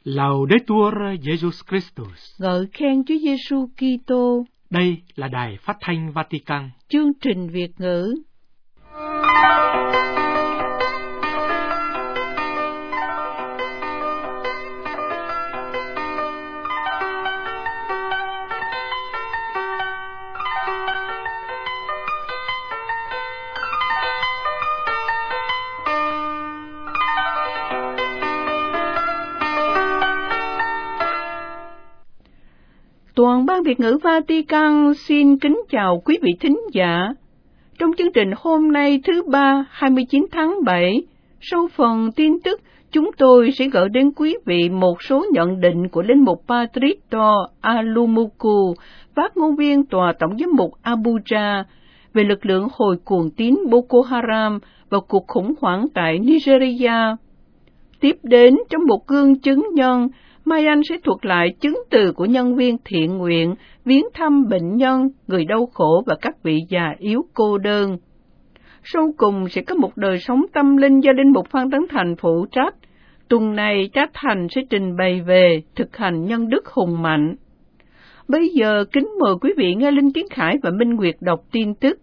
Laudetur Jesus Christus. Ngợi khen Chúa Giêsu Kitô. Đây là Đài Phát thanh Vatican. Chương trình Việt ngữ. Toàn ban Việt ngữ Vatican xin kính chào quý vị thính giả. Trong chương trình hôm nay thứ Ba 29 tháng 7, sau phần tin tức, chúng tôi sẽ gửi đến quý vị một số nhận định của Linh mục Patrito Alumuku, phát ngôn viên Tòa Tổng giám mục Abuja, về lực lượng hồi cuồng tín Boko Haram và cuộc khủng hoảng tại Nigeria. Tiếp đến, trong một gương chứng nhân, Mai Anh sẽ thuật lại chứng từ của nhân viên thiện nguyện viếng thăm bệnh nhân, người đau khổ và các vị già yếu cô đơn. Sau cùng sẽ có một đời sống tâm linh do Linh mục Phan Tấn Thành phụ trách. Tuần này Cha Thành sẽ trình bày về thực hành nhân đức hùng mạnh. Bây giờ kính mời quý vị nghe Linh Tiến Khải và Minh Nguyệt đọc tin tức.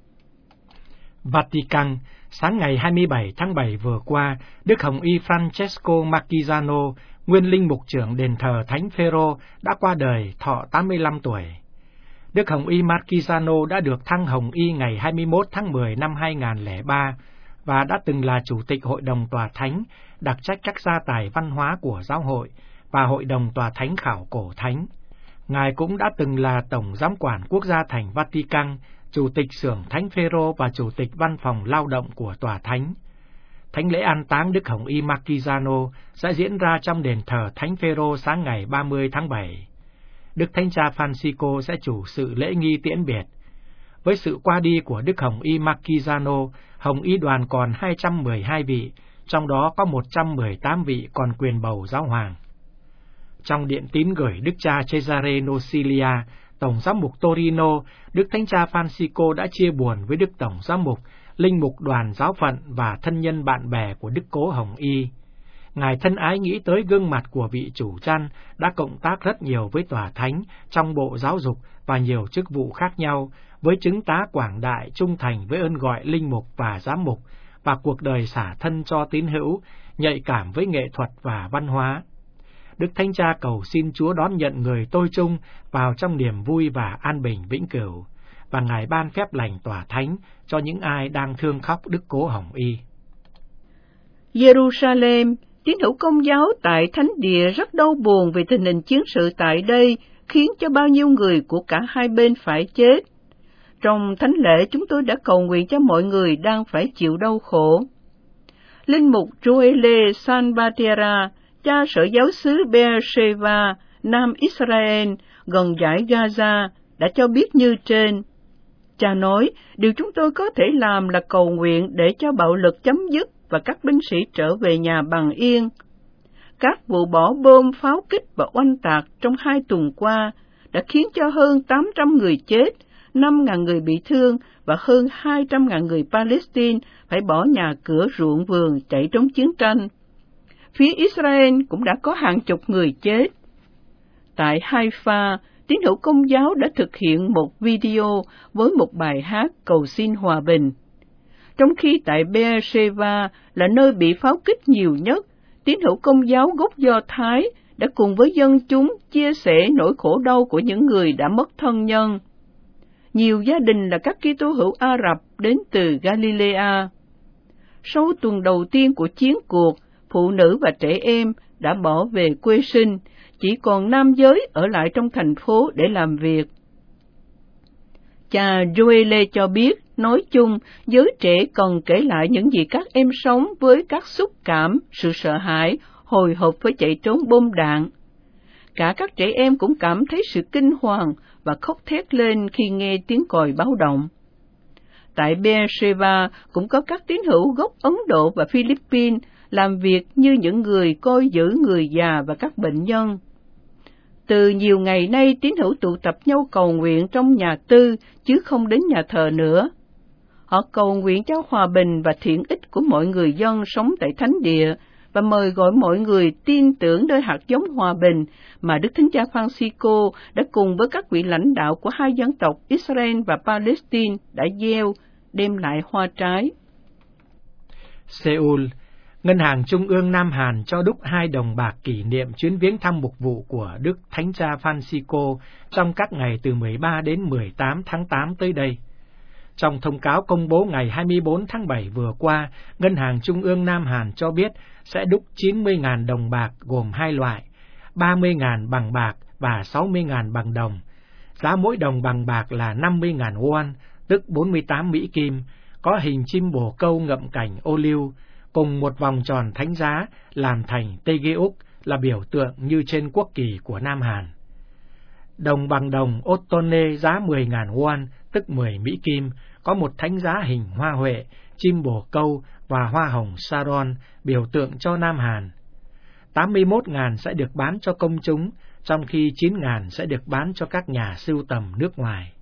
Vatican, sáng ngày 27 tháng 7 vừa qua, Đức Hồng Y Francesco Marchigiano, nguyên linh mục trưởng đền thờ Thánh Phêrô, đã qua đời thọ 85 tuổi. Đức Hồng Y Marchigiano đã được thăng Hồng Y ngày 21 tháng 10 năm 2003 và đã từng là Chủ tịch Hội đồng Tòa Thánh, đặc trách các gia tài văn hóa của giáo hội và Hội đồng Tòa Thánh khảo cổ thánh. Ngài cũng đã từng là Tổng Giám quản Quốc gia thành Vatican, Chủ tịch xưởng Thánh Phêrô và Chủ tịch Văn phòng Lao động của Tòa Thánh. Thánh lễ an táng Đức Hồng Y Marchigiano sẽ diễn ra trong đền thờ Thánh Phêrô sáng ngày 30 tháng 7. Đức Thánh Cha Francisco sẽ chủ sự lễ nghi tiễn biệt. Với sự qua đi của Đức Hồng Y Marchigiano, Hồng Y đoàn còn 212 vị, trong đó có 118 vị còn quyền bầu giáo hoàng. Trong điện tín gửi Đức cha Cesare Nocilia, Tổng giám mục Torino, Đức Thánh Cha Francisco đã chia buồn với Đức Tổng giám mục, linh mục đoàn giáo phận và thân nhân bạn bè của Đức Cố Hồng Y. Ngài thân ái nghĩ tới gương mặt của vị chủ chăn đã cộng tác rất nhiều với Tòa Thánh trong bộ giáo dục và nhiều chức vụ khác nhau, với chứng tá quảng đại trung thành với ơn gọi linh mục và giám mục, và cuộc đời xả thân cho tín hữu, nhạy cảm với nghệ thuật và văn hóa. Đức Thánh Cha cầu xin Chúa đón nhận người tôi chung vào trong niềm vui và an bình vĩnh cửu, và Ngài ban phép lành Tòa Thánh cho những ai đang thương khóc Đức Cố Hồng Y. Jerusalem, tín hữu Công giáo tại Thánh Địa rất đau buồn vì tình hình chiến sự tại đây, khiến cho bao nhiêu người của cả hai bên phải chết. Trong thánh lễ, chúng tôi đã cầu nguyện cho mọi người đang phải chịu đau khổ. Linh mục Joelle Sanbatera, cha sở giáo xứ Beersheba, Nam Israel, gần dải Gaza, đã cho biết như trên. Cha nói, điều chúng tôi có thể làm là cầu nguyện để cho bạo lực chấm dứt và các binh sĩ trở về nhà bằng yên. Các vụ bỏ bom, pháo kích và oanh tạc trong 2 tuần qua đã khiến cho hơn 800 người chết, 5.000 người bị thương và hơn 200.000 người Palestine phải bỏ nhà cửa ruộng vườn chạy trốn chiến tranh. Phía Israel cũng đã có hàng chục người chết. Tại Haifa, tín hữu Công giáo đã thực hiện một video với một bài hát cầu xin hòa bình. Trong khi tại Beersheba là nơi bị pháo kích nhiều nhất, tín hữu Công giáo gốc Do Thái đã cùng với dân chúng chia sẻ nỗi khổ đau của những người đã mất thân nhân. Nhiều gia đình là các Kitô hữu Ả Rập đến từ Galilea. Sau tuần đầu tiên của chiến cuộc, phụ nữ và trẻ em đã bỏ về quê sinh, chỉ còn nam giới ở lại trong thành phố để làm việc. Cha Joelle cho biết, nói chung, giới trẻ cần kể lại những gì các em sống với các xúc cảm, sự sợ hãi, hồi hộp với chạy trốn bom đạn. Cả các trẻ em cũng cảm thấy sự kinh hoàng và khóc thét lên khi nghe tiếng còi báo động. Tại Beersheba cũng có các tín hữu gốc Ấn Độ và Philippines làm việc như những người coi giữ người già và các bệnh nhân. Từ nhiều ngày nay, tín hữu tụ tập nhau cầu nguyện trong nhà tư, chứ không đến nhà thờ nữa. Họ cầu nguyện cho hòa bình và thiện ích của mọi người dân sống tại Thánh Địa, và mời gọi mọi người tin tưởng nơi hạt giống hòa bình mà Đức Thánh Cha Francisco đã cùng với các vị lãnh đạo của hai dân tộc Israel và Palestine đã gieo, đem lại hoa trái. Seoul, Ngân hàng Trung ương Nam Hàn cho đúc 2 đồng bạc kỷ niệm chuyến viếng thăm mục vụ của Đức Thánh Cha Francisco trong các ngày từ 13 đến 18 tháng 8 tới đây. Trong thông cáo công bố ngày 24 tháng 7 vừa qua, Ngân hàng Trung ương Nam Hàn cho biết sẽ đúc 90.000 đồng bạc gồm 2 loại, 30.000 bằng bạc và 60.000 bằng đồng. Giá mỗi đồng bằng bạc là 50.000 won, tức 48 Mỹ Kim, có hình chim bồ câu ngậm cảnh ô liu, cùng một vòng tròn thánh giá làm thành Taegeuk là biểu tượng như trên quốc kỳ của Nam Hàn. Đồng bằng đồng Ottone giá 10.000 won, tức 10 Mỹ Kim, có một thánh giá hình hoa huệ, chim bồ câu và hoa hồng Saron, biểu tượng cho Nam Hàn. 81.000 sẽ được bán cho công chúng, trong khi 9.000 sẽ được bán cho các nhà sưu tầm nước ngoài.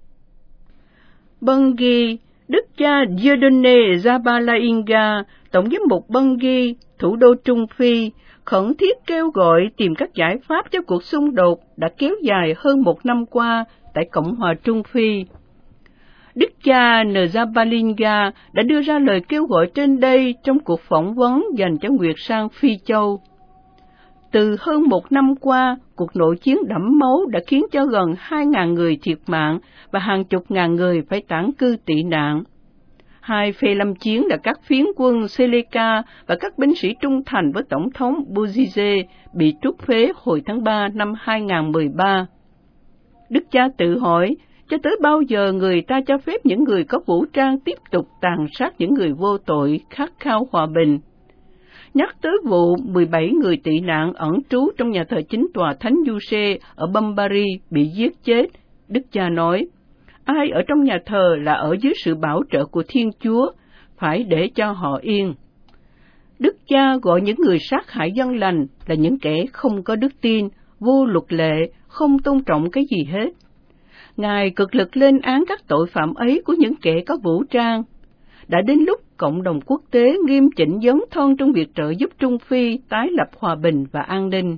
Bangui, Đức cha Dieudonné Zabalainga, Tổng giám mục Bangui, thủ đô Trung Phi, khẩn thiết kêu gọi tìm các giải pháp cho cuộc xung đột đã kéo dài hơn 1 năm qua tại Cộng hòa Trung Phi. Đức cha Zabalainga đã đưa ra lời kêu gọi trên đây trong cuộc phỏng vấn dành cho Nguyệt Sang Phi Châu. Từ hơn 1 năm qua, cuộc nội chiến đẫm máu đã khiến cho gần 2.000 người thiệt mạng và hàng chục ngàn người phải tản cư tị nạn. 2 phe lâm chiến là các phiến quân Seleka và các binh sĩ trung thành với Tổng thống Bouzize bị trút phế hồi tháng 3 năm 2013. Đức cha tự hỏi, cho tới bao giờ người ta cho phép những người có vũ trang tiếp tục tàn sát những người vô tội khát khao hòa bình? Nhắc tới vụ 17 người tị nạn ẩn trú trong nhà thờ chính tòa Thánh Giuse ở Bambari bị giết chết, Đức cha nói, ai ở trong nhà thờ là ở dưới sự bảo trợ của Thiên Chúa, phải để cho họ yên. Đức cha gọi những người sát hại dân lành là những kẻ không có đức tin, vô luật lệ, không tôn trọng cái gì hết. Ngài cực lực lên án các tội phạm ấy của những kẻ có vũ trang. Đã đến lúc cộng đồng quốc tế nghiêm chỉnh dấn thân trong việc trợ giúp Trung Phi tái lập hòa bình và an ninh.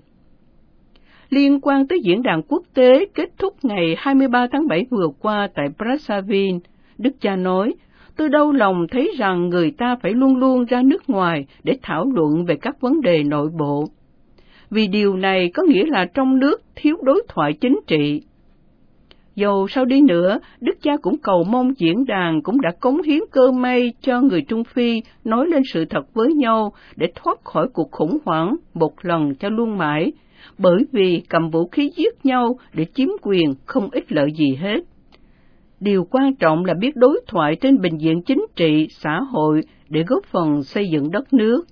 Liên quan tới diễn đàn quốc tế kết thúc ngày 23 tháng 7 vừa qua tại Brazzaville, Đức cha nói, tôi đau lòng thấy rằng người ta phải luôn luôn ra nước ngoài để thảo luận về các vấn đề nội bộ. Vì điều này có nghĩa là trong nước thiếu đối thoại chính trị. Dầu sao đi nữa, Đức cha cũng cầu mong diễn đàn cũng đã cống hiến cơ may cho người Trung Phi nói lên sự thật với nhau để thoát khỏi cuộc khủng hoảng một lần cho luôn mãi, bởi vì cầm vũ khí giết nhau để chiếm quyền không ích lợi gì hết. Điều quan trọng là biết đối thoại trên bình diện chính trị, xã hội để góp phần xây dựng đất nước.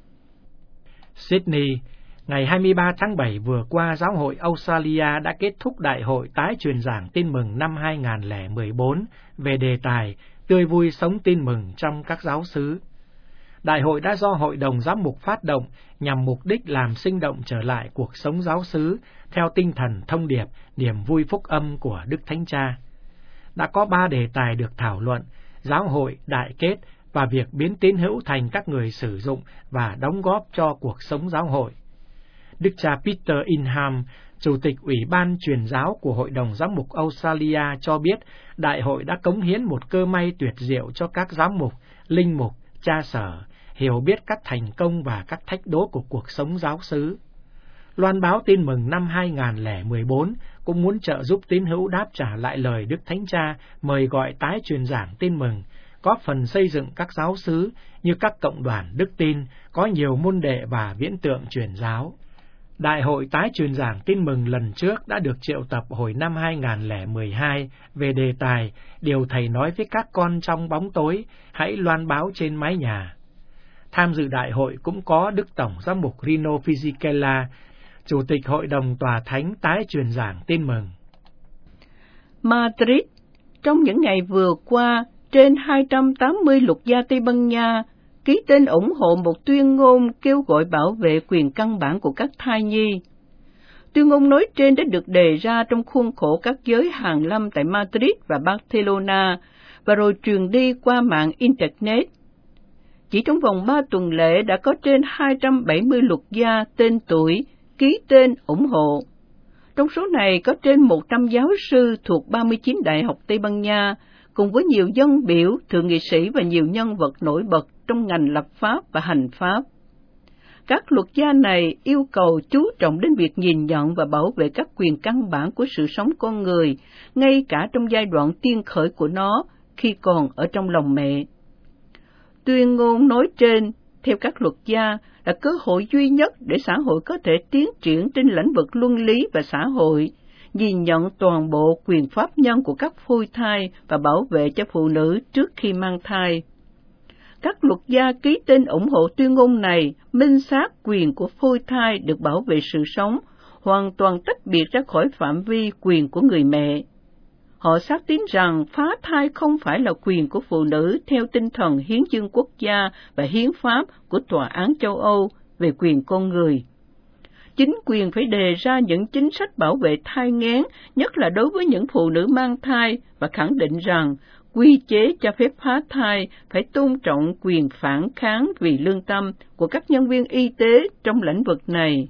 Sydney, ngày 23 tháng 7 vừa qua, Giáo hội Australia đã kết thúc Đại hội tái truyền giảng tin mừng năm 2014 về đề tài tươi vui sống tin mừng trong các giáo xứ. Đại hội đã do Hội đồng Giám mục phát động nhằm mục đích làm sinh động trở lại cuộc sống giáo xứ theo tinh thần thông điệp niềm vui phúc âm của Đức Thánh Cha. Đã có 3 đề tài được thảo luận: giáo hội, đại kết và việc biến tín hữu thành các người sử dụng và đóng góp cho cuộc sống giáo hội. Đức cha Peter Ingham, Chủ tịch Ủy ban Truyền giáo của Hội đồng Giám mục Australia cho biết, đại hội đã cống hiến một cơ may tuyệt diệu cho các giám mục, linh mục, cha sở, hiểu biết các thành công và các thách đố của cuộc sống giáo xứ. Loan báo tin mừng năm 2014 cũng muốn trợ giúp tín hữu đáp trả lại lời Đức Thánh Cha mời gọi tái truyền giảng tin mừng, góp phần xây dựng các giáo xứ như các cộng đoàn đức tin, có nhiều môn đệ và viễn tượng truyền giáo. Đại hội tái truyền giảng tin mừng lần trước đã được triệu tập hồi năm 2012 về đề tài Điều Thầy nói với các con trong bóng tối, hãy loan báo trên mái nhà. Tham dự đại hội cũng có Đức Tổng Giám mục Rino Fisichella, Chủ tịch Hội đồng Tòa Thánh tái truyền giảng tin mừng. Madrid, trong những ngày vừa qua, trên 280 luật gia Tây Ban Nha ký tên ủng hộ một tuyên ngôn kêu gọi bảo vệ quyền căn bản của các thai nhi. Tuyên ngôn nói trên đã được đề ra trong khuôn khổ các giới hàn lâm tại Madrid và Barcelona, và rồi truyền đi qua mạng Internet. chỉ trong vòng 3 tuần lễ đã có trên 270 luật gia tên tuổi ký tên ủng hộ. Trong số này có trên 100 giáo sư thuộc 39 đại học Tây Ban Nha, cùng với nhiều dân biểu, thượng nghị sĩ và nhiều nhân vật nổi bật trong ngành lập pháp và hành pháp. Các luật gia này yêu cầu chú trọng đến việc nhìn nhận và bảo vệ các quyền căn bản của sự sống con người, ngay cả trong giai đoạn tiên khởi của nó, khi còn ở trong lòng mẹ. Tuyên ngôn nói trên, theo các luật gia, là cơ hội duy nhất để xã hội có thể tiến triển trên lĩnh vực luân lý và xã hội, nhìn nhận toàn bộ quyền pháp nhân của các phôi thai và bảo vệ cho phụ nữ trước khi mang thai. Các luật gia ký tên ủng hộ tuyên ngôn này minh xác quyền của phôi thai được bảo vệ sự sống, hoàn toàn tách biệt ra khỏi phạm vi quyền của người mẹ. Họ xác tín rằng phá thai không phải là quyền của phụ nữ theo tinh thần hiến chương quốc gia và hiến pháp của Tòa án châu Âu về quyền con người. Chính quyền phải đề ra những chính sách bảo vệ thai nghén, nhất là đối với những phụ nữ mang thai, và khẳng định rằng quy chế cho phép phá thai phải tôn trọng quyền phản kháng vì lương tâm của các nhân viên y tế trong lĩnh vực này.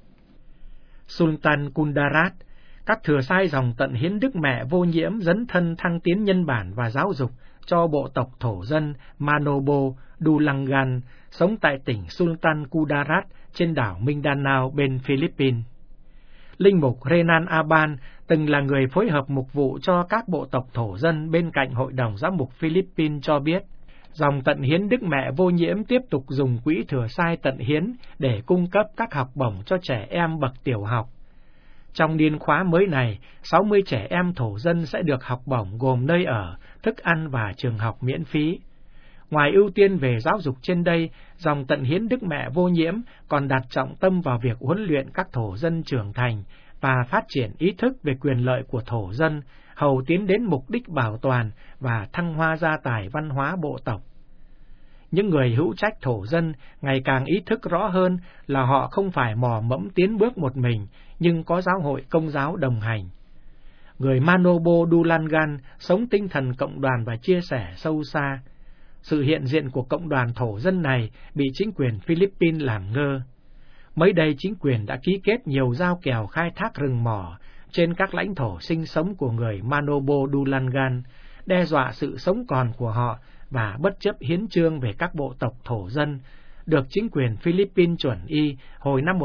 Sultan Kundarat, các thừa sai dòng tận hiến Đức Mẹ vô nhiễm dấn thân thăng tiến nhân bản và giáo dục cho bộ tộc thổ dân Manobo Dulangan sống tại tỉnh Sultan Kudarat trên đảo Mindanao bên Philippines. Linh mục Renan Aban từng là người phối hợp mục vụ cho các bộ tộc thổ dân bên cạnh Hội đồng Giám mục Philippines cho biết, dòng tận hiến Đức Mẹ vô nhiễm tiếp tục dùng quỹ thừa sai tận hiến để cung cấp các học bổng cho trẻ em bậc tiểu học. Trong niên khóa mới này, 60 trẻ em thổ dân sẽ được học bổng gồm nơi ở, thức ăn và trường học miễn phí. Ngoài ưu tiên về giáo dục trên đây, dòng tận hiến Đức Mẹ vô nhiễm còn đặt trọng tâm vào việc huấn luyện các thổ dân trưởng thành và phát triển ý thức về quyền lợi của thổ dân, hầu tiến đến mục đích bảo toàn và thăng hoa gia tài văn hóa bộ tộc. Những người hữu trách thổ dân ngày càng ý thức rõ hơn là họ không phải mò mẫm tiến bước một mình, nhưng có giáo hội công giáo đồng hành. Người Manobo Dulangan sống tinh thần cộng đoàn và chia sẻ sâu xa. Sự hiện diện của cộng đoàn thổ dân này bị chính quyền Philippines làm ngơ. Mới đây chính quyền đã ký kết nhiều giao kèo khai thác rừng mỏ trên các lãnh thổ sinh sống của người Manobo Dulangan, đe dọa sự sống còn của họ và bất chấp hiến chương về các bộ tộc thổ dân, được chính quyền Philippines chuẩn y hồi năm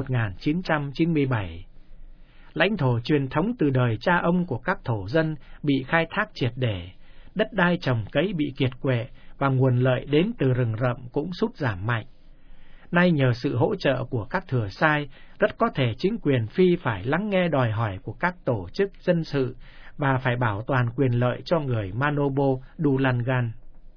1997. Lãnh thổ truyền thống từ đời cha ông của các thổ dân bị khai thác triệt để, đất đai trồng cấy bị kiệt quệ và nguồn lợi đến từ rừng rậm cũng sút giảm mạnh. Nay nhờ sự hỗ trợ của các thừa sai, rất có thể chính quyền Phi phải lắng nghe đòi hỏi của các tổ chức dân sự và phải bảo toàn quyền lợi cho người Manobo Dulangan.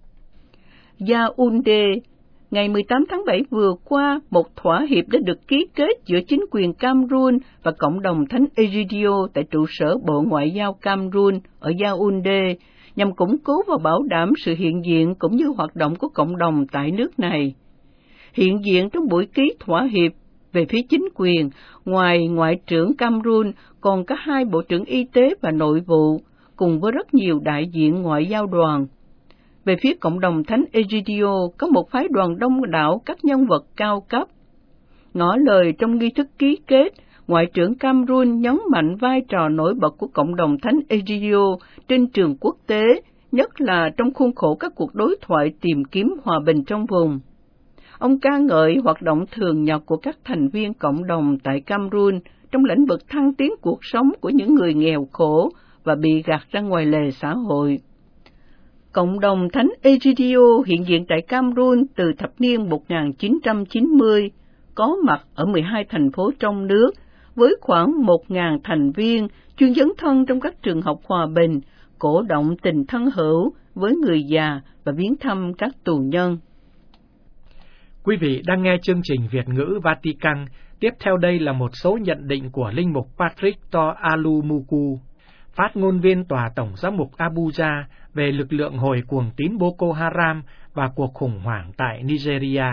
Yaoundé, ngày 18 tháng 7 vừa qua, một thỏa hiệp đã được ký kết giữa chính quyền Cameroon và cộng đồng Thánh Egidio tại trụ sở Bộ Ngoại giao Cameroon ở Yaoundé, nhằm củng cố và bảo đảm sự hiện diện cũng như hoạt động của cộng đồng tại nước này. Hiện diện trong buổi ký thỏa hiệp, về phía chính quyền, ngoài Ngoại trưởng Cameroon còn có 2 Bộ trưởng Y tế và Nội vụ, cùng với rất nhiều đại diện ngoại giao đoàn. Về phía cộng đồng Thánh Egidio có một phái đoàn đông đảo các nhân vật cao cấp. Ngỏ lời trong nghi thức ký kết, Ngoại trưởng Cameroon nhấn mạnh vai trò nổi bật của cộng đồng Thánh Egidio trên trường quốc tế, nhất là trong khuôn khổ các cuộc đối thoại tìm kiếm hòa bình trong vùng. Ông ca ngợi hoạt động thường nhật của các thành viên cộng đồng tại Cameroon trong lĩnh vực thăng tiến cuộc sống của những người nghèo khổ và bị gạt ra ngoài lề xã hội. Cộng đồng Thánh Egidio hiện diện tại Cameroon từ thập niên 1990, có mặt ở 12 thành phố trong nước, với khoảng 1.000 thành viên chuyên dấn thân trong các trường học hòa bình, cổ động tình thân hữu với người già và viếng thăm các tù nhân. Quý vị đang nghe chương trình Việt ngữ Vatican. Tiếp theo đây là một số nhận định của Linh mục Patrick To Alumuku, phát ngôn viên Tòa Tổng giám mục Abuja về lực lượng hồi cuồng tín Boko Haram và cuộc khủng hoảng tại Nigeria.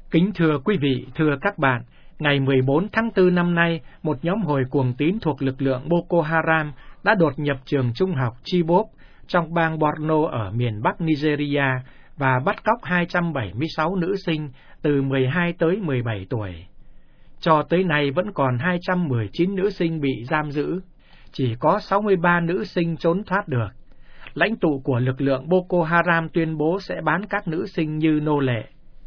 Kính thưa quý vị, thưa các bạn, ngày 14 tháng 4 năm nay, một nhóm hồi cuồng tín thuộc lực lượng Boko Haram đã đột nhập trường trung học Chibok trong bang Borno ở miền Bắc Nigeria và bắt cóc 276 nữ sinh từ 12 tới 17 tuổi. Cho tới nay vẫn còn 219 nữ sinh bị giam giữ, chỉ có 63 nữ sinh trốn thoát được. Lãnh tụ của lực lượng Boko Haram tuyên bố sẽ bán các nữ sinh như nô lệ.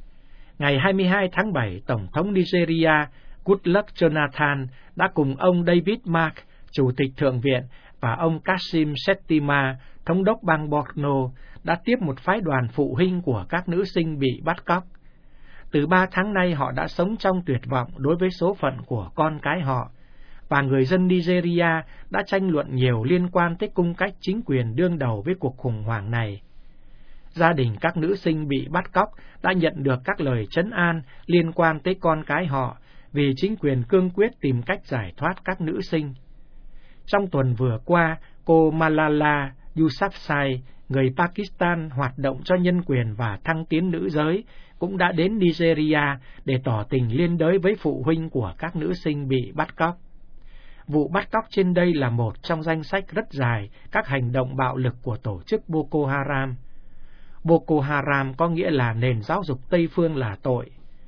Ngày 22 tháng 7, Tổng thống Nigeria Goodluck Jonathan đã cùng ông David Mark, Chủ tịch Thượng viện, và ông Kashim Shettima, Thống đốc bang Borno, đã tiếp một phái đoàn phụ huynh của các nữ sinh bị bắt cóc. Từ 3 tháng nay họ đã sống trong tuyệt vọng đối với số phận của con cái họ, và người dân Nigeria đã tranh luận nhiều liên quan tới cung cách chính quyền đương đầu với cuộc khủng hoảng này. Gia đình các nữ sinh bị bắt cóc đã nhận được các lời trấn an liên quan tới con cái họ vì chính quyền cương quyết tìm cách giải thoát các nữ sinh. Trong tuần vừa qua, cô Malala Yousafzai, người Pakistan hoạt động cho nhân quyền và thăng tiến nữ giới, cũng đã đến Nigeria để tỏ tình liên đới với phụ huynh của các nữ sinh bị bắt cóc. Vụ bắt cóc trên đây là một trong danh sách rất dài các hành động bạo lực của tổ chức Boko Haram. Boko Haram có nghĩa là nền giáo dục Tây phương là tội.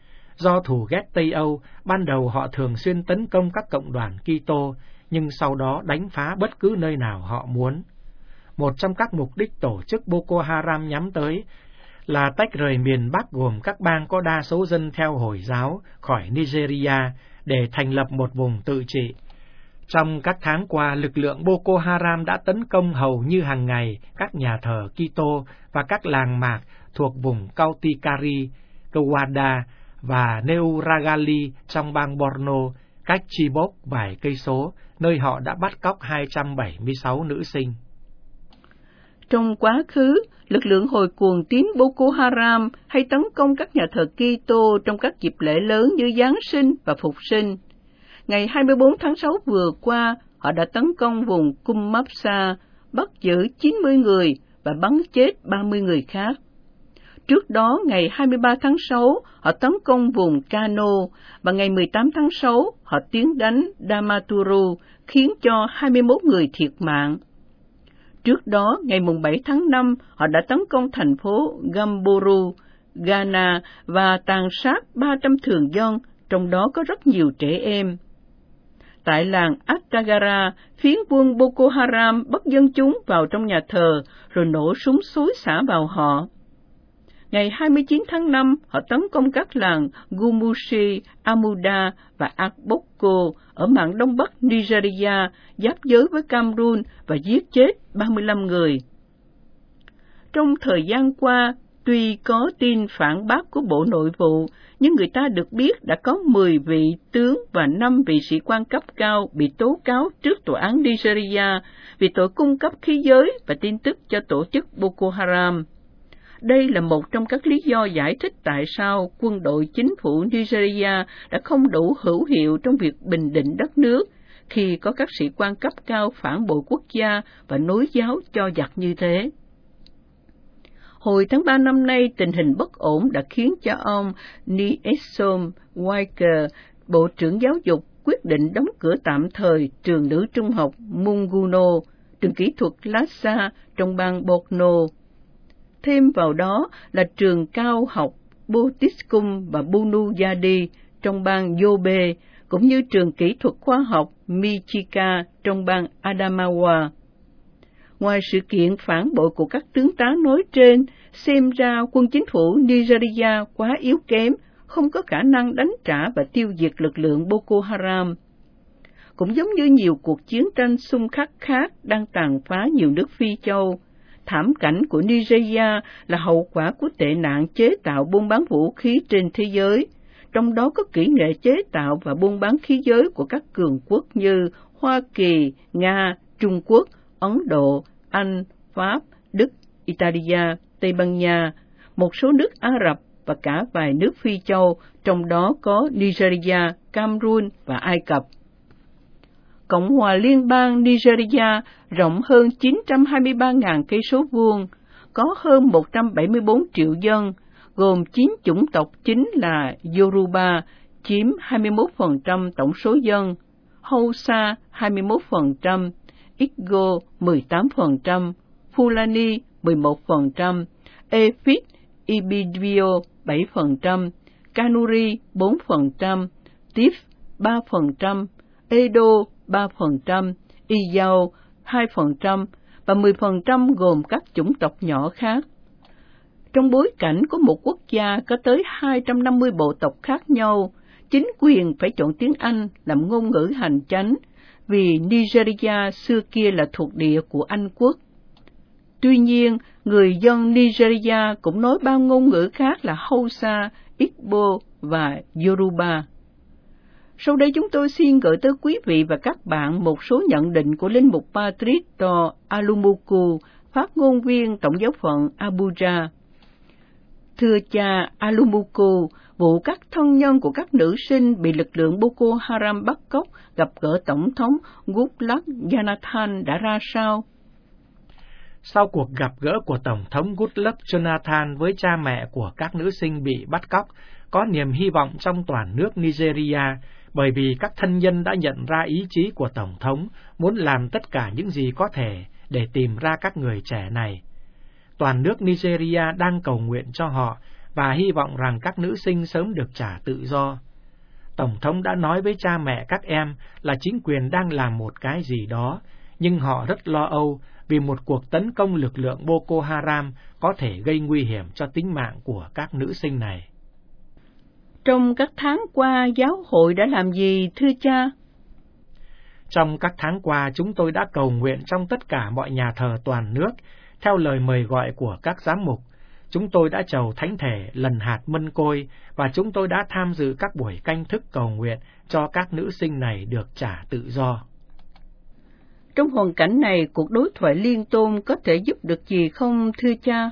Do thù ghét Tây Âu, ban đầu họ thường xuyên tấn công các cộng đoàn Kitô, nhưng sau đó đánh phá bất cứ nơi nào họ muốn. Một trong các mục đích tổ chức Boko Haram nhắm tới là tách rời miền Bắc gồm các bang có đa số dân theo Hồi giáo khỏi Nigeria để thành lập một vùng tự trị. Trong các tháng qua, lực lượng Boko Haram đã tấn công hầu như hàng ngày các nhà thờ Kitô và các làng mạc thuộc vùng Kautikari, Kawada và Neuragali trong bang Borno, cách Chibok vài cây số, nơi họ đã bắt cóc 276 nữ sinh. Trong quá khứ, lực lượng hồi cuồng tín Boko Haram hay tấn công các nhà thờ Kitô trong các dịp lễ lớn như Giáng sinh và Phục sinh. Ngày 24 tháng 6 vừa qua, họ đã tấn công vùng Kumapsa, bắt giữ 90 người và bắn chết 30 người khác. Trước đó, ngày 23 tháng 6, họ tấn công vùng Kano, và ngày 18 tháng 6, họ tiến đánh Damaturu, khiến cho 21 người thiệt mạng. Trước đó, ngày 7 tháng 5, họ đã tấn công thành phố Gamboru, Ghana, và tàn sát 300 thường dân, trong đó có rất nhiều trẻ em. Tại làng Attagara, phiến quân Boko Haram bắt dân chúng vào trong nhà thờ, rồi nổ súng xối xả vào họ. Ngày 29 tháng 5, họ tấn công các làng Gumushi, Amuda và Akboko ở mạn đông bắc Nigeria, giáp giới với Cameroon, và giết chết 35 người. Trong thời gian qua, tuy có tin phản bác của Bộ Nội vụ, nhưng người ta được biết đã có 10 vị tướng và 5 vị sĩ quan cấp cao bị tố cáo trước tòa án Nigeria vì tội cung cấp khí giới và tin tức cho tổ chức Boko Haram. Đây là một trong các lý do giải thích tại sao quân đội chính phủ Nigeria đã không đủ hữu hiệu trong việc bình định đất nước khi có các sĩ quan cấp cao phản bội quốc gia và nối giáo cho giặc như thế. Hồi tháng 3 năm nay, tình hình bất ổn đã khiến cho ông Nyesom Wike, Bộ trưởng Giáo dục, quyết định đóng cửa tạm thời trường nữ trung học Munguno, trường kỹ thuật Lassa trong bang Borno. Thêm vào đó là trường cao học Botiskum và Bunu Yadi trong bang Yobe, cũng như trường kỹ thuật khoa học Michika trong bang Adamawa. Ngoài sự kiện phản bội của các tướng tá nói trên, xem ra quân chính phủ Nigeria quá yếu kém, không có khả năng đánh trả và tiêu diệt lực lượng Boko Haram. Cũng giống như nhiều cuộc chiến tranh xung khắc khác đang tàn phá nhiều nước Phi châu, thảm cảnh của Nigeria là hậu quả của tệ nạn chế tạo buôn bán vũ khí trên thế giới, trong đó có kỹ nghệ chế tạo và buôn bán khí giới của các cường quốc như Hoa Kỳ, Nga, Trung Quốc, Ấn Độ, Anh, Pháp, Đức, Italia, Tây Ban Nha, một số nước Ả Rập và cả vài nước Phi châu, trong đó có Nigeria, Cameroon và Ai Cập. Cộng hòa Liên bang Nigeria rộng hơn 923.000 cây số vuông, có hơn 174 triệu dân, gồm 9 chủng tộc chính là Yoruba chiếm 21% tổng số dân, Hausa 21%, Igbo 18%, Fulani 11%, Efik, Ibibio 7%, Kanuri 4%, Tif 3%, Edo 3%, Iyao 2% và 10% gồm các chủng tộc nhỏ khác. Trong bối cảnh của một quốc gia có tới 250 bộ tộc khác nhau, chính quyền phải chọn tiếng Anh làm ngôn ngữ hành chánh vì Nigeria xưa kia là thuộc địa của Anh quốc. Tuy nhiên, người dân Nigeria cũng nói 3 ngôn ngữ khác là Hausa, Igbo và Yoruba. Sau đây chúng tôi xin gửi tới quý vị và các bạn một số nhận định của Linh mục Patrito Alumuku, phát ngôn viên Tổng giáo phận Abuja. Thưa cha Alumuku, vụ các thân nhân của các nữ sinh bị lực lượng Boko Haram bắt cóc gặp gỡ Tổng thống Goodluck Jonathan đã ra sao? Sau cuộc gặp gỡ của Tổng thống Goodluck Jonathan với cha mẹ của các nữ sinh bị bắt cóc, có niềm hy vọng trong toàn nước Nigeria, bởi vì các thân nhân đã nhận ra ý chí của Tổng thống muốn làm tất cả những gì có thể để tìm ra các người trẻ này. Toàn nước Nigeria đang cầu nguyện cho họ và hy vọng rằng các nữ sinh sớm được trả tự do. Tổng thống đã nói với cha mẹ các em là chính quyền đang làm một cái gì đó, nhưng họ rất lo âu vì một cuộc tấn công lực lượng Boko Haram có thể gây nguy hiểm cho tính mạng của các nữ sinh này. Trong các tháng qua, giáo hội đã làm gì, thưa cha? Trong các tháng qua, chúng tôi đã cầu nguyện trong tất cả mọi nhà thờ toàn nước, theo lời mời gọi của các giám mục. Chúng tôi đã chầu thánh thể lần hạt mân côi, và chúng tôi đã tham dự các buổi canh thức cầu nguyện cho các nữ sinh này được trả tự do. Trong hoàn cảnh này, cuộc đối thoại liên tôn có thể giúp được gì không, thưa cha?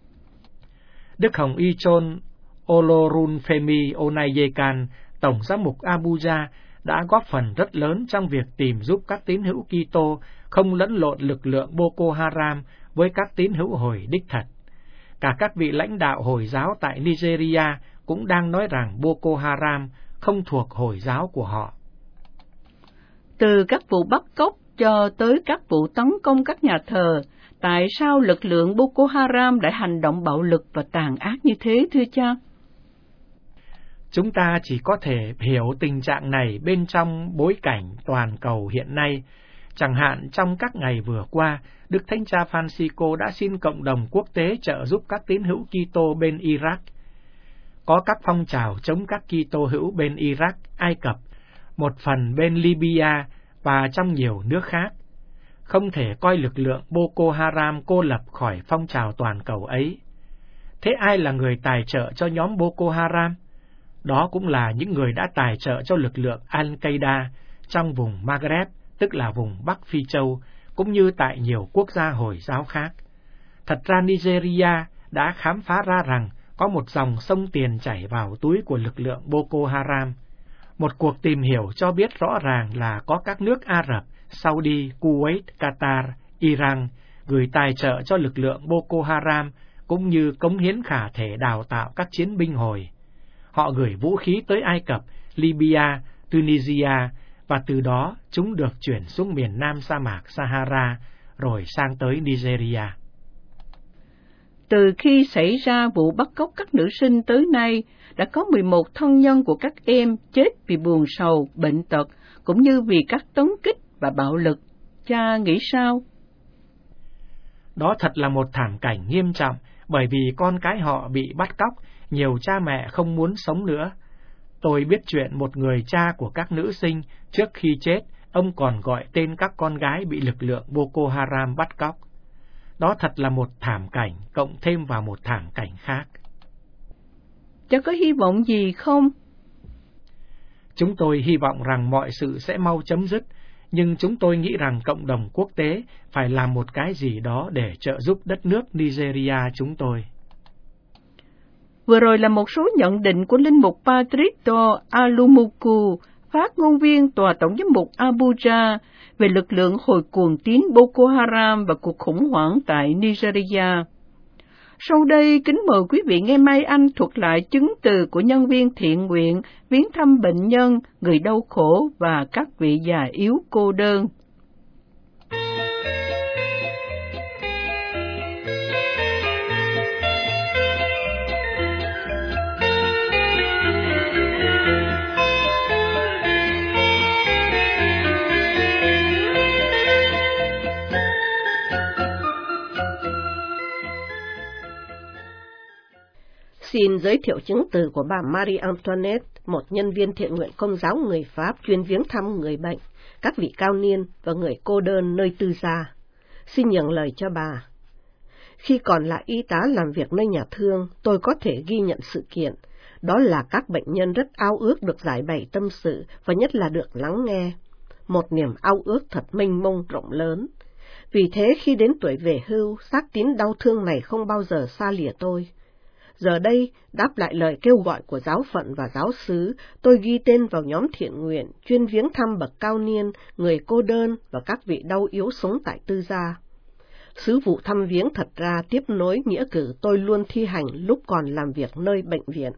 Đức Hồng Y Chon Olorunfemi Onayekan, Tổng giám mục Abuja, đã góp phần rất lớn trong việc tìm giúp các tín hữu Kitô không lẫn lộn lực lượng Boko Haram với các tín hữu Hồi đích thật. Cả các vị lãnh đạo Hồi giáo tại Nigeria cũng đang nói rằng Boko Haram không thuộc Hồi giáo của họ. Từ các vụ bắt cóc cho tới các vụ tấn công các nhà thờ, tại sao lực lượng Boko Haram lại hành động bạo lực và tàn ác như thế, thưa cha? Chúng ta chỉ có thể hiểu tình trạng này bên trong bối cảnh toàn cầu hiện nay. Chẳng hạn trong các ngày vừa qua, Đức Thánh Cha Francisco đã xin cộng đồng quốc tế trợ giúp các tín hữu Kitô bên Iraq. Có các phong trào chống các Kitô hữu bên Iraq, Ai Cập, một phần bên Libya và trong nhiều nước khác. Không thể coi lực lượng Boko Haram cô lập khỏi phong trào toàn cầu ấy. Thế ai là người tài trợ cho nhóm Boko Haram? Đó cũng là những người đã tài trợ cho lực lượng Al-Qaeda trong vùng Maghreb, tức là vùng Bắc Phi Châu, cũng như tại nhiều quốc gia Hồi giáo khác. Thật ra Nigeria đã khám phá ra rằng có một dòng sông tiền chảy vào túi của lực lượng Boko Haram. Một cuộc tìm hiểu cho biết rõ ràng là có các nước Ả Rập, Saudi, Kuwait, Qatar, Iran gửi tài trợ cho lực lượng Boko Haram, cũng như cống hiến khả thể đào tạo các chiến binh Hồi. Họ gửi vũ khí tới Ai Cập, Libya, Tunisia, và từ đó chúng được chuyển xuống miền nam sa mạc Sahara, rồi sang tới Nigeria. Từ khi xảy ra vụ bắt cóc các nữ sinh tới nay, đã có 11 thân nhân của các em chết vì buồn sầu, bệnh tật, cũng như vì các tấn kích và bạo lực. Cha nghĩ sao? Đó thật là một thảm cảnh nghiêm trọng, bởi vì con cái họ bị bắt cóc, nhiều cha mẹ không muốn sống nữa. Tôi biết chuyện một người cha của các nữ sinh, trước khi chết, ông còn gọi tên các con gái bị lực lượng Boko Haram bắt cóc. Đó thật là một thảm cảnh, cộng thêm vào một thảm cảnh khác. Cha có hy vọng gì không? Chúng tôi hy vọng rằng mọi sự sẽ mau chấm dứt, nhưng chúng tôi nghĩ rằng cộng đồng quốc tế phải làm một cái gì đó để trợ giúp đất nước Nigeria chúng tôi. Vừa rồi là một số nhận định của Linh mục Patrito Alumuku, phát ngôn viên Tòa Tổng giám mục Abuja, về lực lượng hồi cuồng tín Boko Haram và cuộc khủng hoảng tại Nigeria. Sau đây, kính mời quý vị nghe Mai Anh thuật lại chứng từ của nhân viên thiện nguyện viếng thăm bệnh nhân, người đau khổ và các vị già yếu cô đơn. Xin giới thiệu chứng từ của bà Marie Antoinette, một nhân viên thiện nguyện Công giáo người Pháp chuyên viếng thăm người bệnh, các vị cao niên và người cô đơn nơi tư gia. Xin nhường lời cho bà. Khi còn là y tá làm việc nơi nhà thương, tôi có thể ghi nhận sự kiện, đó là các bệnh nhân rất ao ước được giải bày tâm sự và nhất là được lắng nghe. Một niềm ao ước thật mênh mông rộng lớn. Vì thế khi đến tuổi về hưu, xác tín đau thương này không bao giờ xa lìa tôi. Giờ đây, đáp lại lời kêu gọi của giáo phận và giáo xứ, tôi ghi tên vào nhóm thiện nguyện, chuyên viếng thăm bậc cao niên, người cô đơn và các vị đau yếu sống tại tư gia. Sứ vụ thăm viếng thật ra tiếp nối nghĩa cử tôi luôn thi hành lúc còn làm việc nơi bệnh viện.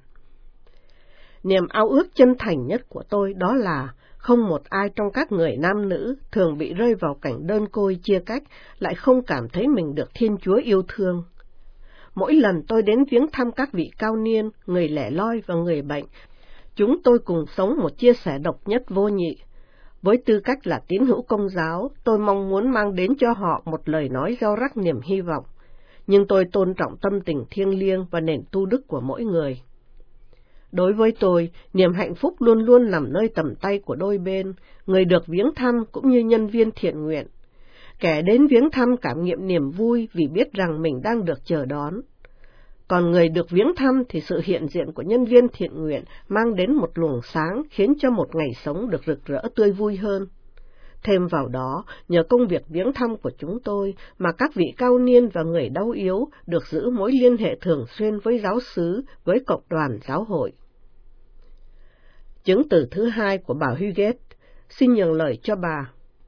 Niềm ao ước chân thành nhất của tôi đó là không một ai trong các người nam nữ thường bị rơi vào cảnh đơn côi chia cách lại không cảm thấy mình được Thiên Chúa yêu thương. Mỗi lần tôi đến viếng thăm các vị cao niên, người lẻ loi và người bệnh, chúng tôi cùng sống một chia sẻ độc nhất vô nhị. Với tư cách là tín hữu Công giáo, tôi mong muốn mang đến cho họ một lời nói gieo rắc niềm hy vọng, nhưng tôi tôn trọng tâm tình thiêng liêng và nền tu đức của mỗi người. Đối với tôi, niềm hạnh phúc luôn luôn nằm nơi tầm tay của đôi bên, người được viếng thăm cũng như nhân viên thiện nguyện. Kẻ đến viếng thăm cảm nghiệm niềm vui vì biết rằng mình đang được chờ đón. Còn người được viếng thăm thì sự hiện diện của nhân viên thiện nguyện mang đến một luồng sáng khiến cho một ngày sống được rực rỡ tươi vui hơn. Thêm vào đó, nhờ công việc viếng thăm của chúng tôi mà các vị cao niên và người đau yếu được giữ mối liên hệ thường xuyên với giáo xứ, với cộng đoàn giáo hội. Chứng từ thứ hai của bà Huguette, xin nhường lời cho bà.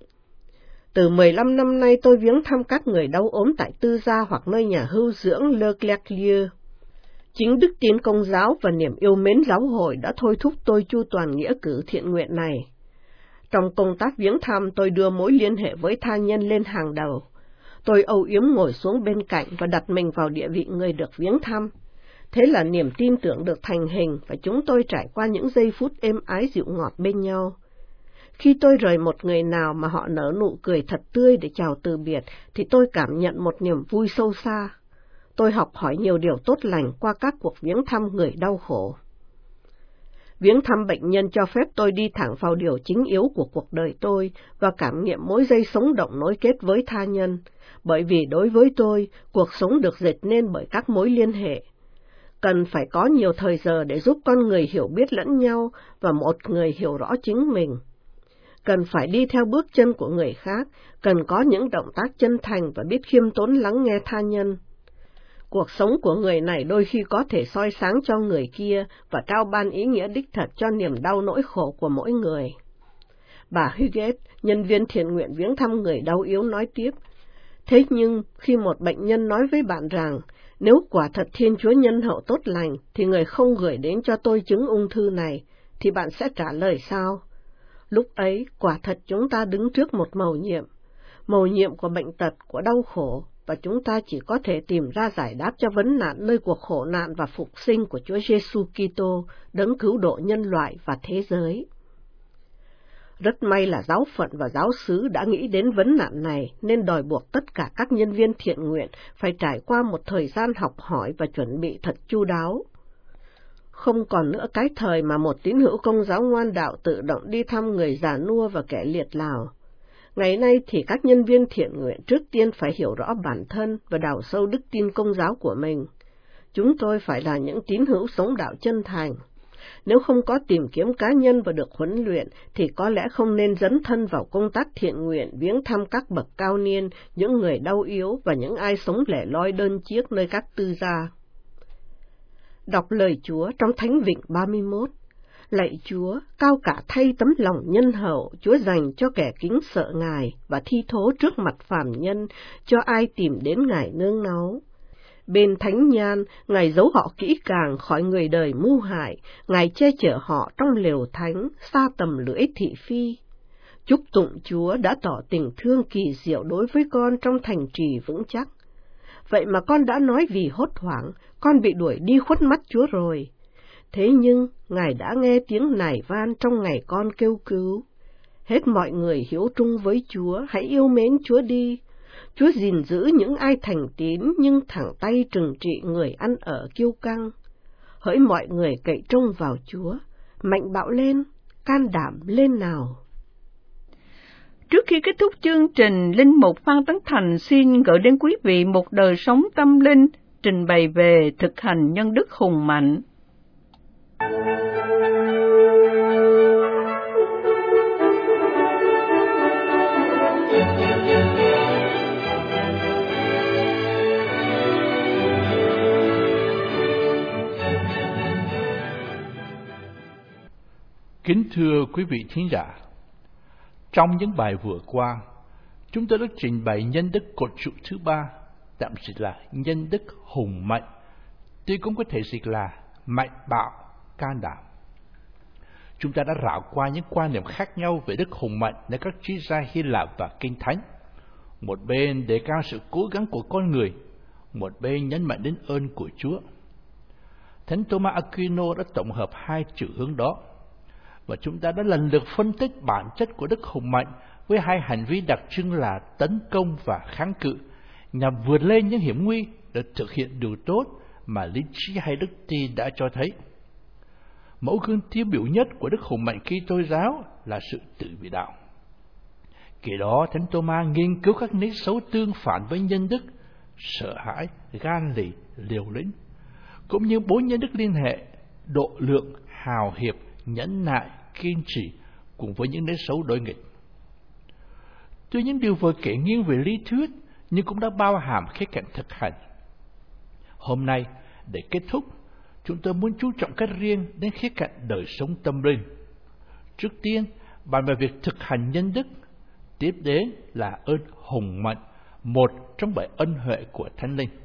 Từ 15 năm nay tôi viếng thăm các người đau ốm tại tư gia hoặc nơi nhà hưu dưỡng Le Clercq. Chính đức tin Công giáo và niềm yêu mến giáo hội đã thôi thúc tôi chu toàn nghĩa cử thiện nguyện này. Trong công tác viếng thăm, tôi đưa mối liên hệ với tha nhân lên hàng đầu. Tôi âu yếm ngồi xuống bên cạnh và đặt mình vào địa vị người được viếng thăm. Thế là niềm tin tưởng được thành hình và chúng tôi trải qua những giây phút êm ái dịu ngọt bên nhau. Khi tôi rời một người nào mà họ nở nụ cười thật tươi để chào từ biệt, thì tôi cảm nhận một niềm vui sâu xa. Tôi học hỏi nhiều điều tốt lành qua các cuộc viếng thăm người đau khổ. Viếng thăm bệnh nhân cho phép tôi đi thẳng vào điều chính yếu của cuộc đời tôi và cảm nghiệm mỗi giây sống động nối kết với tha nhân, bởi vì đối với tôi, cuộc sống được dệt nên bởi các mối liên hệ. Cần phải có nhiều thời giờ để giúp con người hiểu biết lẫn nhau và một người hiểu rõ chính mình. Cần phải đi theo bước chân của người khác, cần có những động tác chân thành và biết khiêm tốn lắng nghe tha nhân. Cuộc sống của người này đôi khi có thể soi sáng cho người kia và trao ban ý nghĩa đích thật cho niềm đau nỗi khổ của mỗi người. Bà Huguette, nhân viên thiện nguyện viếng thăm người đau yếu nói tiếp, thế nhưng khi một bệnh nhân nói với bạn rằng, nếu quả thật Thiên Chúa nhân hậu tốt lành thì người không gửi đến cho tôi chứng ung thư này, thì bạn sẽ trả lời sao? Lúc ấy, quả thật chúng ta đứng trước một mầu nhiệm của bệnh tật, của đau khổ, và chúng ta chỉ có thể tìm ra giải đáp cho vấn nạn nơi cuộc khổ nạn và phục sinh của Chúa Giêsu Kitô, đấng cứu độ nhân loại và thế giới. Rất may là giáo phận và giáo xứ đã nghĩ đến vấn nạn này nên đòi buộc tất cả các nhân viên thiện nguyện phải trải qua một thời gian học hỏi và chuẩn bị thật chu đáo. Không còn nữa cái thời mà một tín hữu Công giáo ngoan đạo tự động đi thăm người già nua và kẻ liệt lào. Ngày nay thì các nhân viên thiện nguyện trước tiên phải hiểu rõ bản thân và đào sâu đức tin Công giáo của mình. Chúng tôi phải là những tín hữu sống đạo chân thành. Nếu không có tìm kiếm cá nhân và được huấn luyện, thì có lẽ không nên dấn thân vào công tác thiện nguyện viếng thăm các bậc cao niên, những người đau yếu và những ai sống lẻ loi đơn chiếc nơi các tư gia. Đọc lời Chúa trong Thánh Vịnh 31. Lạy Chúa, cao cả thay tấm lòng nhân hậu Chúa dành cho kẻ kính sợ Ngài và thi thố trước mặt phàm nhân, cho ai tìm đến Ngài nương náu. Bên thánh nhan, Ngài giấu họ kỹ càng khỏi người đời mưu hại, Ngài che chở họ trong lều thánh, xa tầm lưỡi thị phi. Chúc tụng Chúa đã tỏ tình thương kỳ diệu đối với con trong thành trì vững chắc. Vậy mà con đã nói vì hốt hoảng, con bị đuổi đi khuất mắt Chúa rồi. Thế nhưng, Ngài đã nghe tiếng nài van trong ngày con kêu cứu. Hết mọi người hiếu trung với Chúa, hãy yêu mến Chúa đi. Chúa gìn giữ những ai thành tín, nhưng thẳng tay trừng trị người ăn ở kiêu căng. Hỡi mọi người cậy trông vào Chúa, mạnh bạo lên, can đảm lên nào. Trước khi kết thúc chương trình, Linh mục Phan Tấn Thành xin gửi đến quý vị một đời sống tâm linh, trình bày về thực hành nhân đức hùng mạnh. Kính thưa quý vị thính giả, trong những bài vừa qua, chúng tôi đã trình bày nhân đức cột trụ thứ 3, tạm dịch là nhân đức hùng mạnh, tuy cũng có thể dịch là mạnh bạo, can đảm. Chúng ta đã rảo qua những quan niệm khác nhau về đức hùng mạnhในcác triết gia Hy Lạp và Kinh Thánh. Một bên đề cao sự cố gắng của con người, một bên nhấn mạnh đến ơn của Chúa. Thánh Thomas Aquino đã tổng hợp hai chiều hướng đó, và chúng ta đã lần lượt phân tích bản chất của đức hùng mạnh với hai hành vi đặc trưng là tấn công và kháng cự, nhằm vượt lên những hiểm nguy để thực hiện điều tốt mà lý trí hay đức tin đã cho thấy. Mẫu gương tiêu biểu nhất của đức hùng mạnh Kitô giáo là sự tự bị đạo. Kỳ đó, Thánh Thomas nghiên cứu các nét xấu tương phản với nhân đức: sợ hãi, gan lì, liều lĩnh, cũng như 4 nhân đức liên hệ: độ lượng, hào hiệp, nhẫn nại, kiên trì, cùng với những nét xấu đối nghịch. Tuy những điều vừa kể nghiêng về lý thuyết, nhưng cũng đã bao hàm khía cạnh thực hành. Hôm nay, để kết thúc, chúng tôi muốn chú trọng cách riêng đến khía cạnh đời sống tâm linh. Trước tiên, bàn về việc thực hành nhân đức. Tiếp đến là ơn hùng mạnh, một trong 7 ân huệ của Thánh Linh.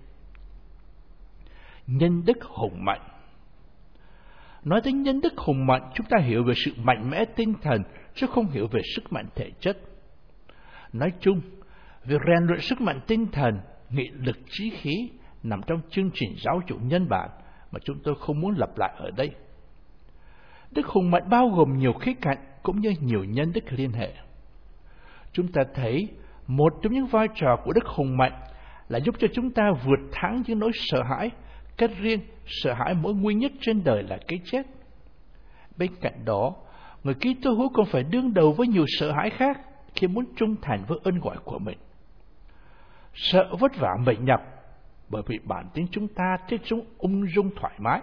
Nhân đức hùng mạnh. Nói đến nhân đức hùng mạnh, chúng ta hiểu về sự mạnh mẽ tinh thần, chứ không hiểu về sức mạnh thể chất. Nói chung, việc rèn luyện sức mạnh tinh thần, nghị lực trí khí nằm trong chương trình giáo dục nhân bản mà chúng tôi không muốn lặp lại ở đây. Đức hùng mạnh bao gồm nhiều khía cạnh cũng như nhiều nhân đức liên hệ. Chúng ta thấy một trong những vai trò của đức hùng mạnh là giúp cho chúng ta vượt thắng những nỗi sợ hãi. Cách riêng, sợ hãi mối nguy nhất trên đời là cái chết. Bên cạnh đó, người Kitô hữu còn phải đương đầu với nhiều sợ hãi khác khi muốn trung thành với ơn gọi của mình. Sợ vất vả mệt nhọc, bởi vì bản tính chúng ta thích chúng ung dung thoải mái.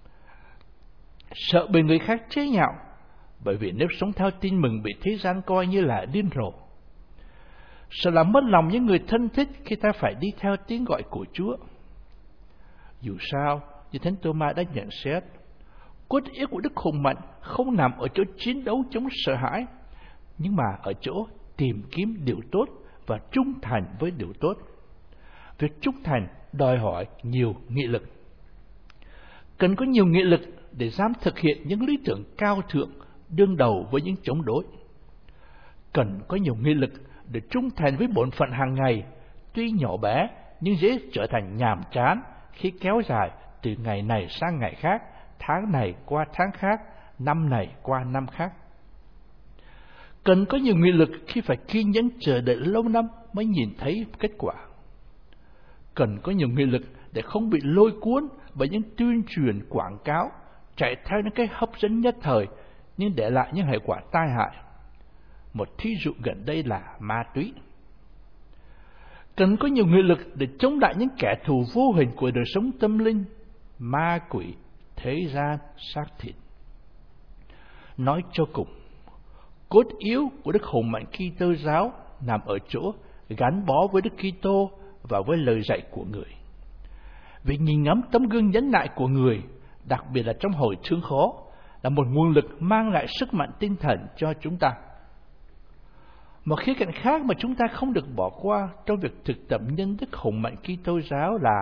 Sợ bị người khác chế nhạo, bởi vì nếu sống theo tin mừng bị thế gian coi như là điên rồ. Sợ làm mất lòng những người thân thích khi ta phải đi theo tiếng gọi của Chúa. Dù sao, như Thánh Thomas đã nhận xét, cốt yếu của đức hùng mạnh không nằm ở chỗ chiến đấu chống sợ hãi, nhưng mà ở chỗ tìm kiếm điều tốt và trung thành với điều tốt. Việc trung thành đòi hỏi nhiều nghị lực. Cần có nhiều nghị lực để dám thực hiện những lý tưởng cao thượng đương đầu với những chống đối. Cần có nhiều nghị lực để trung thành với bổn phận hàng ngày, tuy nhỏ bé nhưng dễ trở thành nhàm chán khi kéo dài từ ngày này sang ngày khác, tháng này qua tháng khác, năm này qua năm khác. Cần có nhiều nghị lực khi phải kiên nhẫn chờ đợi lâu năm mới nhìn thấy kết quả. Cần có nhiều nghị lực để không bị lôi cuốn bởi những tuyên truyền quảng cáo, chạy theo những cái hấp dẫn nhất thời nhưng để lại những hệ quả tai hại. Một thí dụ gần đây là ma túy. Cần có nhiều nghị lực để chống lại những kẻ thù vô hình của đời sống tâm linh, ma quỷ, thế gian, xác thịt. Nói cho cùng, cốt yếu của đức hùng mạnh Kitô giáo nằm ở chỗ gắn bó với Đức Kitô và với lời dạy của người. Việc nhìn ngắm tấm gương nhẫn nại của người, đặc biệt là trong hồi thương khó, là một nguồn lực mang lại sức mạnh tinh thần cho chúng ta. Một khía cạnh khác mà chúng ta không được bỏ qua trong việc thực tập nhân đức hùng mạnh Kitô giáo là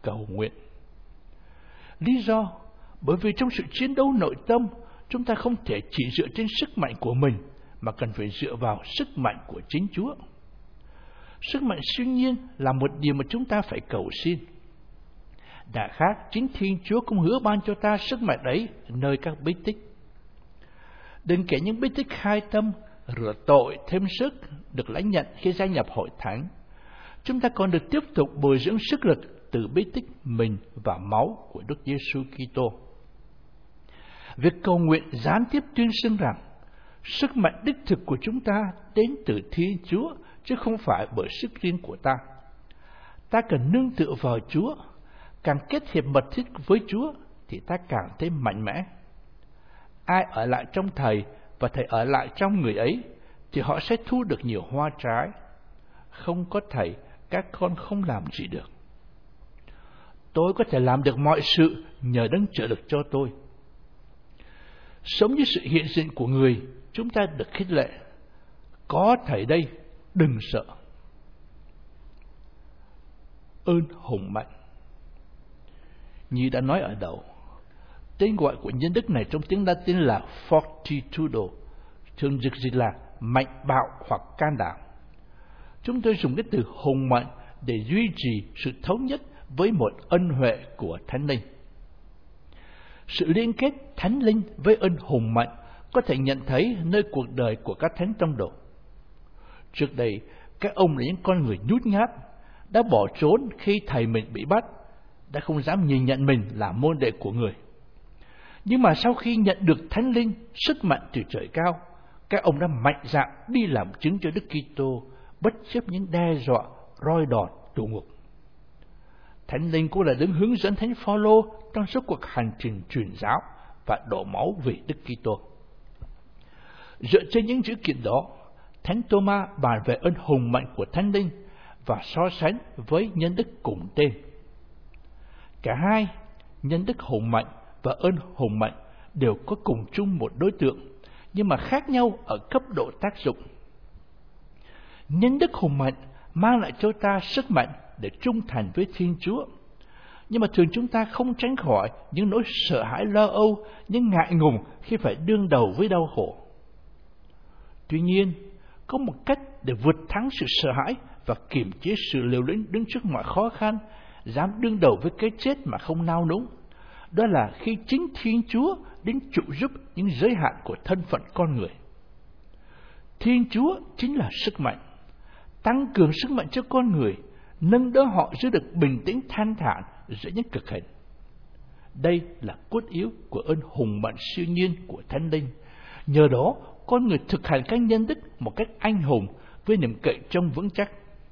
cầu nguyện. Lý do, bởi vì trong sự chiến đấu nội tâm, chúng ta không thể chỉ dựa trên sức mạnh của mình, mà cần phải dựa vào sức mạnh của chính Chúa. Sức mạnh siêu nhiên là một điều mà chúng ta phải cầu xin. Đã khác, chính Thiên Chúa cũng hứa ban cho ta sức mạnh ấy nơi các bí tích. Đừng kể những bí tích khai tâm, rửa tội, thêm sức được lãnh nhận khi gia nhập hội thánh. Chúng ta còn được tiếp tục bồi dưỡng sức lực từ bí tích mình và máu của Đức Giêsu Kitô. Việc cầu nguyện gián tiếp tuyên xưng rằng sức mạnh đích thực của chúng ta đến từ Thiên Chúa, chứ không phải bởi sức riêng của ta. Ta cần nương tựa vào Chúa, càng kết hiệp mật thiết với Chúa thì ta càng thêm mạnh mẽ. Ai ở lại trong Thầy và Thầy ở lại trong người ấy thì họ sẽ thu được nhiều hoa trái. Không có Thầy, các con không làm gì được. Tôi có thể làm được mọi sự nhờ Đấng trợ lực cho tôi. Sống như sự hiện diện của người, chúng ta được khích lệ. Có Thầy đây, đừng sợ. Ơn hùng mạnh. Như đã nói ở đầu, tên gọi của nhân đức này trong tiếng Latin là fortitudo, thường dịch là mạnh bạo hoặc can đảm. Chúng tôi dùng cái từ hùng mạnh để duy trì sự thống nhất với một ân huệ của Thánh Linh. Sự liên kết Thánh Linh với ơn hùng mạnh có thể nhận thấy nơi cuộc đời của các thánh tông đồ. Trước đây, các ông là những con người nhút nhát, đã bỏ trốn khi Thầy mình bị bắt, đã không dám nhìn nhận mình là môn đệ của người. Nhưng mà sau khi nhận được Thánh Linh, sức mạnh từ trời cao, các ông đã mạnh dạn đi làm chứng cho Đức Kitô, bất chấp những đe dọa, roi đòn, tù ngục. Thánh Linh cũng là Đấng hướng dẫn Thánh Phaolô trong suốt cuộc hành trình truyền giáo và đổ máu vì Đức Kitô. Dựa trên những dữ kiện đó, Thánh Tô-ma bàn về ơn hùng mạnh của Thánh Linh và so sánh với nhân đức cùng tên. Cả hai, nhân đức hùng mạnh và ơn hùng mạnh, đều có cùng chung một đối tượng, nhưng mà khác nhau ở cấp độ tác dụng. Nhân đức hùng mạnh mang lại cho ta sức mạnh để trung thành với Thiên Chúa, nhưng mà thường chúng ta không tránh khỏi những nỗi sợ hãi lo âu, những ngại ngùng khi phải đương đầu với đau khổ. Tuy nhiên, có một cách để vượt thắng sự sợ hãi và kiềm chế sự liều lĩnh đứng trước mọi khó khăn, dám đương đầu với cái chết mà không nao núng. Đó là khi chính Thiên Chúa đến trụ giúp những giới hạn của thân phận con người. Thiên Chúa chính là sức mạnh, tăng cường sức mạnh cho con người, nâng đỡ họ giữ được bình tĩnh thanh thản giữa những cực hình. Đây là cốt yếu của ơn hùng mạnh siêu nhiên của Thánh Linh. Nhờ đó, con người thực hành các nhân đức một cách anh hùng với niềm cậy trông vững chắc.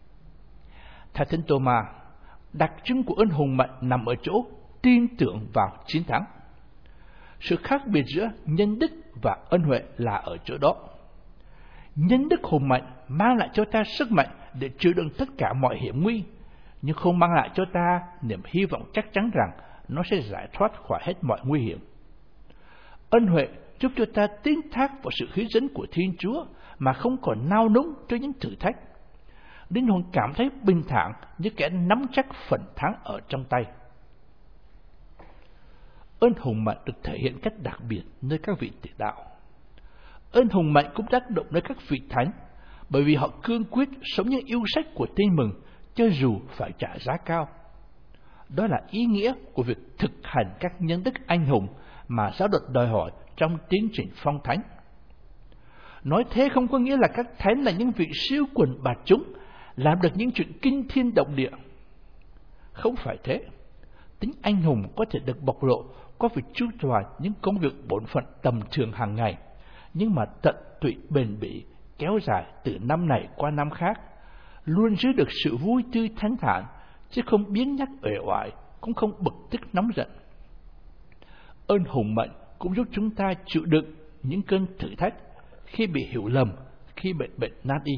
Theo Thánh Tô-ma, đặc trưng của ơn hùng mạnh nằm ở chỗ tin tưởng vào chiến thắng. Sự khác biệt giữa nhân đức và ân huệ là ở chỗ đó. Nhân đức hùng mạnh mang lại cho ta sức mạnh để chịu đựng tất cả mọi hiểm nguy, nhưng không mang lại cho ta niềm hy vọng chắc chắn rằng nó sẽ giải thoát khỏi hết mọi nguy hiểm. Ân huệ giúp cho ta tín thác vào sự hướng dẫn của Thiên Chúa mà không còn nao núng trước những thử thách. Linh hồn cảm thấy bình thản như kẻ nắm chắc phần thắng ở trong tay. Ơn hùng mạnh được thể hiện cách đặc biệt nơi các vị tử đạo. Ơn hùng mạnh cũng tác động nơi các vị thánh, bởi vì họ cương quyết sống những yêu sách của Tin Mừng, cho dù phải trả giá cao. Đó là ý nghĩa của việc thực hành các nhân đức anh hùng mà giáo luật đòi hỏi trong tiến trình phong thánh. Nói thế không có nghĩa là các thánh là những vị siêu quần bạt chúng, làm được những chuyện kinh thiên động địa. Không phải thế. Tính anh hùng có thể được bộc lộ qua việc chu toàn những công việc bổn phận tầm thường hàng ngày, nhưng mà tận tụy bền bỉ kéo dài từ năm này qua năm khác, luôn giữ được sự vui tươi thanh thản, chứ không biếng nhác uể oải, cũng không bực tức nóng giận. Ơn hùng mạnh cũng giúp chúng ta chịu đựng những cơn thử thách khi bị hiểu lầm, khi bệnh nát đi.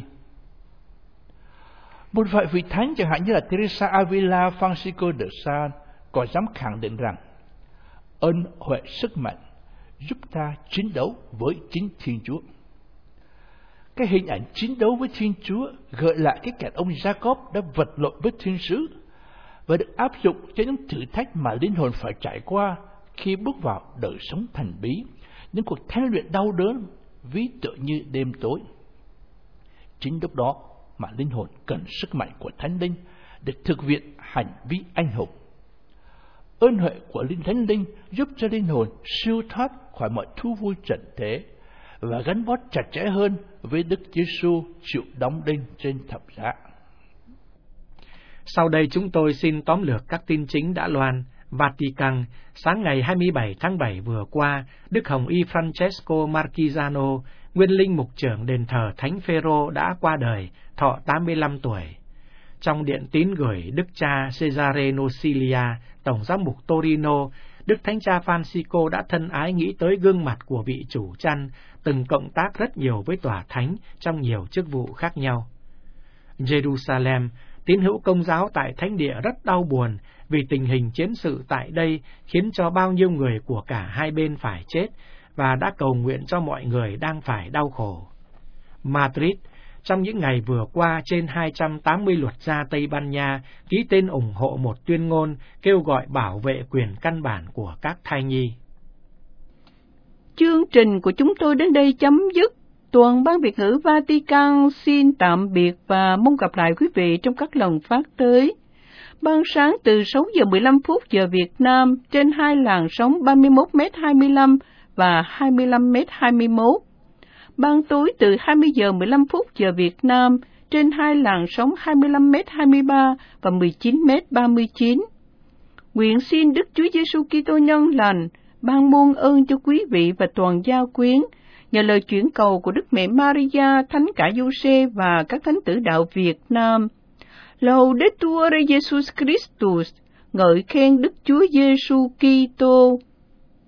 Một vài vị thánh chẳng hạn như là Teresa Avila, Francisco de Sales còn dám khẳng định rằng ơn huệ sức mạnh giúp ta chiến đấu với chính Thiên Chúa. Cái hình ảnh chiến đấu với Thiên Chúa gợi lại cái cảnh ông Jacob đã vật lộn với thiên sứ, và được áp dụng cho những thử thách mà linh hồn phải trải qua khi bước vào đời sống thần bí, những cuộc thao luyện đau đớn, ví dụ như đêm tối. Chính lúc đó mà linh hồn cần sức mạnh của Thánh Linh để thực hiện hành vi anh hùng. Ơn huệ của Thánh Linh giúp cho linh hồn siêu thoát khỏi mọi thú vui trần thế và gắn bó chặt chẽ hơn với Đức Giêsu chịu đóng đinh trên thập giá. Sau đây chúng tôi xin tóm lược các tin chính đã loan. Vatican, sáng ngày 27 tháng 7 vừa qua, Đức Hồng Y Francesco Marchigiano, nguyên linh mục trưởng đền thờ Thánh Phêrô đã qua đời, thọ 85 tuổi. Trong điện tín gửi Đức cha Cesare Nocilia, Tổng giám mục Torino, Đức Thánh cha Francisco đã thân ái nghĩ tới gương mặt của vị chủ chăn, từng cộng tác rất nhiều với tòa thánh trong nhiều chức vụ khác nhau. Jerusalem, tín hữu Công giáo tại thánh địa rất đau buồn vì tình hình chiến sự tại đây khiến cho bao nhiêu người của cả hai bên phải chết và đã cầu nguyện cho mọi người đang phải đau khổ. Madrid, trong những ngày vừa qua, trên 280 luật gia Tây Ban Nha ký tên ủng hộ một tuyên ngôn kêu gọi bảo vệ quyền căn bản của các thai nhi. Chương trình của chúng tôi đến đây chấm dứt. Toàn ban Việt ngữ Vatican xin tạm biệt và mong gặp lại quý vị trong các lần phát tới. Ban sáng từ 6 giờ 15 phút giờ Việt Nam trên hai làn sóng 31m25 và 25m21. Ban tối từ 20 giờ 15 phút giờ Việt Nam trên hai làn sóng 25m23 và 19m39. Nguyện xin Đức Chúa Giêsu Kitô nhân lành ban muôn ơn cho quý vị và toàn gia quyến, nhờ lời chuyển cầu của Đức Mẹ Maria, Thánh Cả Giuse và các thánh tử đạo Việt Nam. Laudetur Jesus Christus, ngợi khen Đức Chúa Giêsu Kitô.